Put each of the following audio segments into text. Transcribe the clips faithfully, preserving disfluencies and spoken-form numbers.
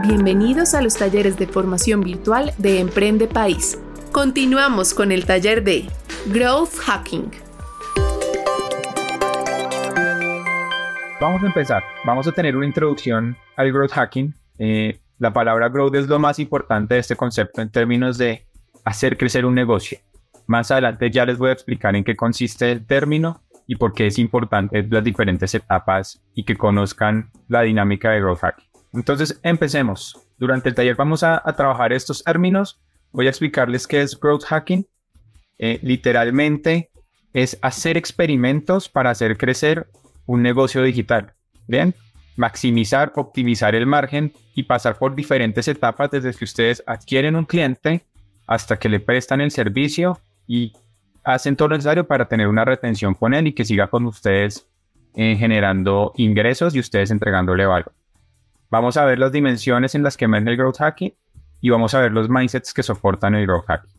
Bienvenidos a los talleres de formación virtual de Emprende País. Continuamos con el taller de Growth Hacking. Vamos a empezar. Vamos a tener una introducción al Growth Hacking. Eh, la palabra growth es lo más importante de este concepto en términos de hacer crecer un negocio. Más adelante ya les voy a explicar en qué consiste el término y por qué es importante las diferentes etapas y que conozcan la dinámica de Growth Hacking. Entonces, empecemos. Durante el taller vamos a, a trabajar estos términos. Voy a explicarles qué es Growth Hacking. Eh, literalmente es hacer experimentos para hacer crecer un negocio digital. Bien, maximizar, optimizar el margen y pasar por diferentes etapas desde que ustedes adquieren un cliente hasta que le prestan el servicio y hacen todo lo necesario para tener una retención con él y que siga con ustedes eh, generando ingresos y ustedes entregándole valor. Vamos a ver las dimensiones en las que emerge el Growth Hacking y vamos a ver los mindsets que soportan el Growth Hacking.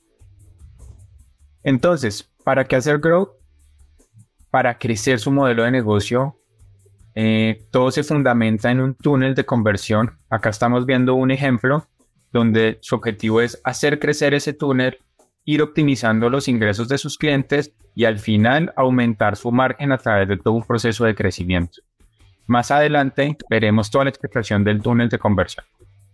Entonces, ¿para qué hacer Growth? Para crecer su modelo de negocio. Eh, todo se fundamenta en un túnel de conversión. Acá estamos viendo un ejemplo donde su objetivo es hacer crecer ese túnel, ir optimizando los ingresos de sus clientes y al final aumentar su margen a través de todo un proceso de crecimiento. Más adelante veremos toda la explicación del túnel de conversión.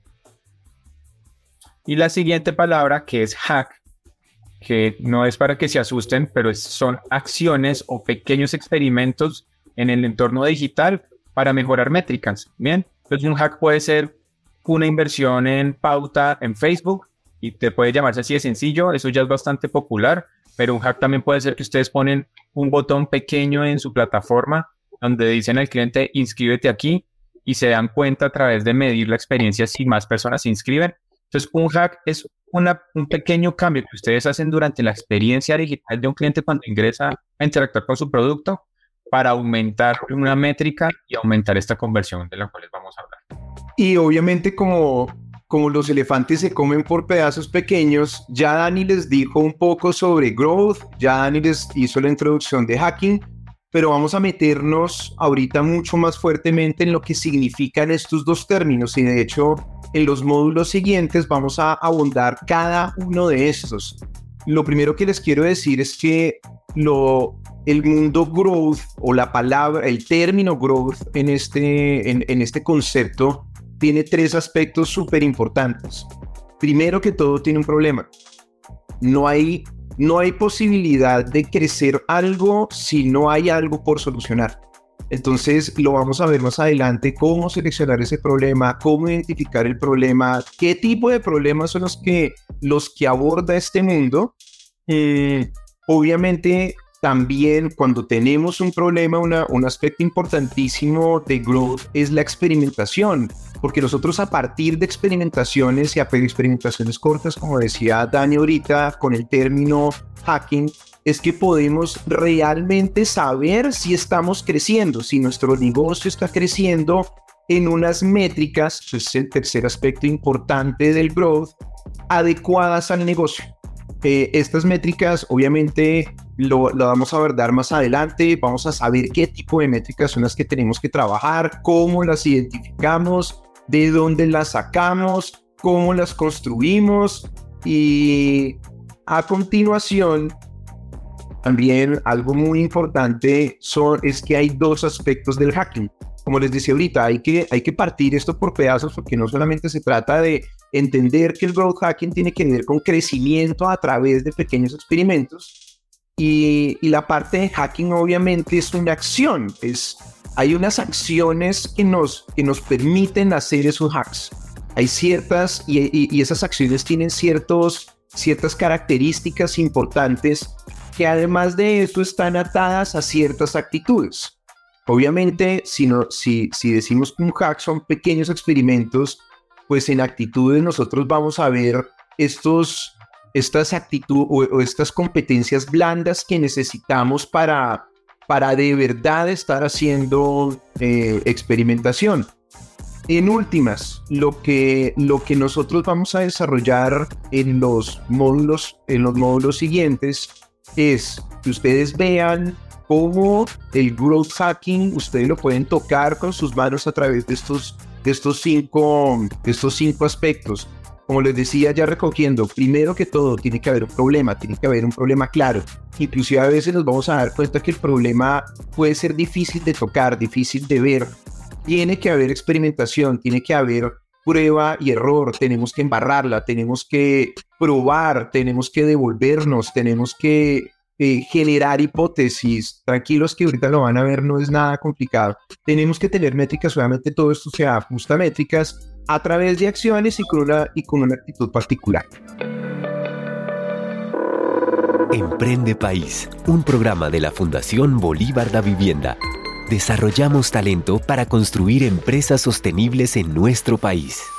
Y la siguiente palabra, que es hack, que no es para que se asusten, pero es, son acciones o pequeños experimentos en el entorno digital para mejorar métricas. Bien, entonces un hack puede ser una inversión en pauta en Facebook y te puede llamarse así de sencillo, eso ya es bastante popular, pero un hack también puede ser que ustedes ponen un botón pequeño en su plataforma donde dicen al cliente inscríbete aquí y se dan cuenta a través de medir la experiencia si más personas se inscriben. Entonces un hack es una, un pequeño cambio que ustedes hacen durante la experiencia digital de un cliente cuando ingresa a interactuar con su producto para aumentar una métrica y aumentar esta conversión de la cual les vamos a hablar. Y obviamente como, como los elefantes se comen por pedazos pequeños, ya Dani les dijo un poco sobre growth, ya Dani les hizo la introducción de hacking, pero vamos a meternos ahorita mucho más fuertemente en lo que significan estos dos términos y de hecho en los módulos siguientes vamos a abordar cada uno de estos. Lo primero que les quiero decir es que lo, el mundo growth o la palabra, el término growth en este, en, en este concepto tiene tres aspectos súper importantes. Primero que todo tiene un problema. No hay No hay posibilidad de crecer algo si no hay algo por solucionar. Entonces lo vamos a ver más adelante, cómo seleccionar ese problema, cómo identificar el problema, qué tipo de problemas son los que, los que aborda este mundo. Eh, obviamente también cuando tenemos un problema, una, un aspecto importantísimo de growth es la experimentación, porque nosotros a partir de experimentaciones y a experimentaciones cortas, como decía Dani ahorita con el término hacking, es que podemos realmente saber si estamos creciendo, si nuestro negocio está creciendo en unas métricas, ese es el tercer aspecto importante del growth, adecuadas al negocio. Eh, estas métricas obviamente lo, lo vamos a abordar más adelante, vamos a saber qué tipo de métricas son las que tenemos que trabajar, cómo las identificamos, de dónde las sacamos, cómo las construimos y a continuación también algo muy importante son, es que hay dos aspectos del hacking. Como les decía ahorita, hay que, hay que partir esto por pedazos porque no solamente se trata de entender que el growth hacking tiene que ver con crecimiento a través de pequeños experimentos y, y la parte de hacking obviamente es una acción, es, hay unas acciones que nos, que nos permiten hacer esos hacks. Hay ciertas y, y, y esas acciones tienen ciertos, ciertas características importantes que además de eso están atadas a ciertas actitudes. Obviamente, si, no, si, si decimos que un hack son pequeños experimentos, pues en actitudes nosotros vamos a ver estos, estas actitudes o, o estas competencias blandas que necesitamos para, para de verdad estar haciendo eh, experimentación. En últimas, lo que, lo que nosotros vamos a desarrollar en los módulos, en los módulos siguientes es que ustedes vean cómo el growth hacking ustedes lo pueden tocar con sus manos a través de estos, de estos, cinco, de estos cinco aspectos. Como les decía, ya recogiendo, primero que todo, tiene que haber un problema, tiene que haber un problema claro. Inclusive a veces nos vamos a dar cuenta que el problema puede ser difícil de tocar, difícil de ver. Tiene que haber experimentación, tiene que haber prueba y error, tenemos que embarrarla, tenemos que probar, tenemos que devolvernos, tenemos que eh, generar hipótesis. Tranquilos que ahorita lo van a ver, no es nada complicado. Tenemos que tener métricas, obviamente todo esto se ajusta a métricas a través de acciones y con una, y con una actitud particular. Emprende País, un programa de la Fundación Bolívar da Vivienda. Desarrollamos talento para construir empresas sostenibles en nuestro país.